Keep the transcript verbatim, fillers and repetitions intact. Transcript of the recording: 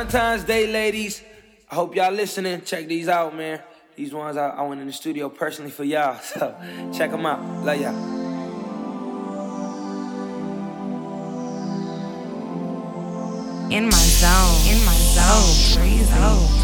Valentine's Day, ladies. I hope y'all listening. Check these out, man. These ones I, I went in the studio personally for y'all. So check them out. Love y'all. In my zone. In my zone. Freeze.